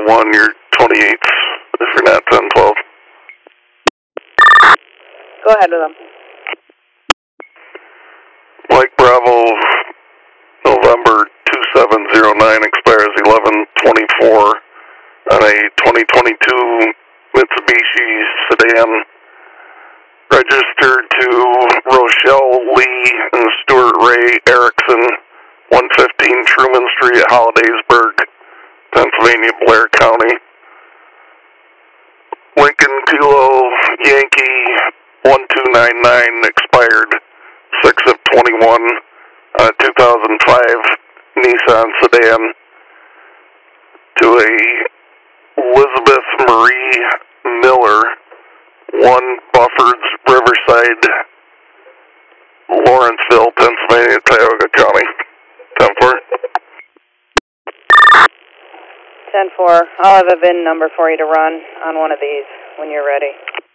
1, you're 28th, if you're not 1012. Go ahead with them. Mike Bravo, November 2709, expires 11/24 on a 2022 Mitsubishi sedan, registered to Rochelle Lee and Stuart Ray Erickson, 115 Truman Street, Hollidaysburg, Pennsylvania, Blair County. Lincoln Kilo Yankee 1299, expired 6/21 on a 2005 Nissan sedan, to a Elizabeth Marie Miller, 1 Buffords, Riverside, Lawrenceville, Pennsylvania, Tioga County. 10-4. 10-4. I'll have a VIN number for you to run on one of these when you're ready.